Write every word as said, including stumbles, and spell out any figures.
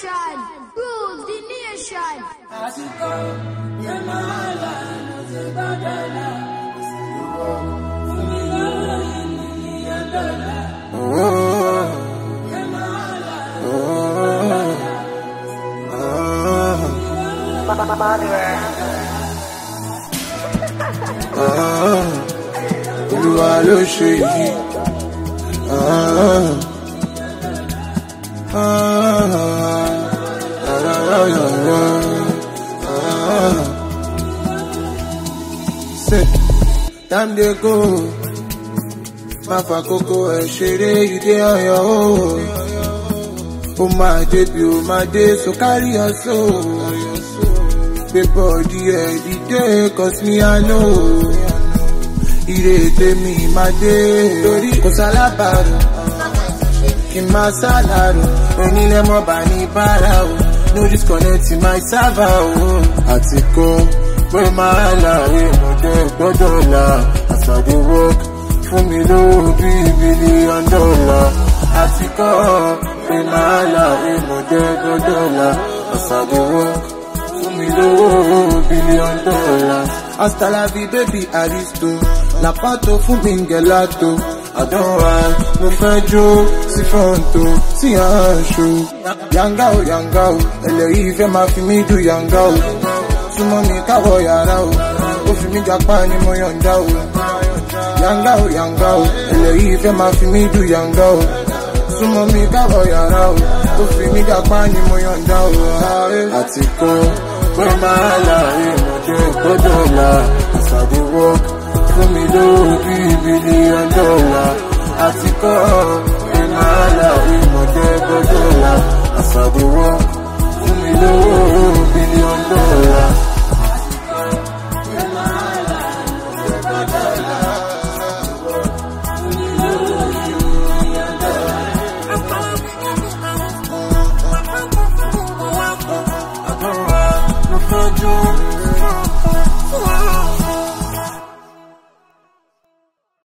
generation, rule the nation. Olúwa ló ṣe yìí. Say, time dey go, má fàkókò ẹ̀ ṣeré, you dey on your own. Ó máa débi, ó máa dé, so carry your soul. Paper díẹ̀ dìde, cause me I know. Ire tèmi máa dé, torí kò sálábàárò. Kí n máa sálárò, onílẹ̀ mọ́ bá ní bára o. No disconnect my server o. Àtìkọ́ pé máa láre mo jẹ́ gbọ́dọ̀ là. As I dey work, fún mi lówó bí bílíọ̀n dọ́là. Àtìkọ́ pé máa láre mo jẹ́ gbọ́dọ̀ là. As I dey work, fún mi lówó bílíọ̀n dọ́là. Hasta la vie baby aristo, la pato fún mi ń gelato. I don't want no fẹ́ jó sí fronto sí àṣù. Yanga o yanga o, ẹlẹ́yìí fẹ́ máa fi mí dù yanga o. Súnmọ́ mi káwọ̀ yàrá o, ó fi mí japa ni mo yọ̀ǹda o. Yanga o yanga o, ẹlẹ́yìí fẹ́ máa fi mí dù yanga o. Súnmọ́ mi káwọ̀ yàrá o, ó fi mí japa ni mo yọ̀ǹda o. Àtìkọ́ pé máa láre mo jẹ́ gbọ́dọ̀ là. As I dey work, fún mi lówó bí bílíọ̀n dọ́là. Àtìkọ́ pé máa láre mo jẹ́ gbọ́dọ̀ là. As I dey work, fún mi lówó bílíọ̀n dọ́là. Oh,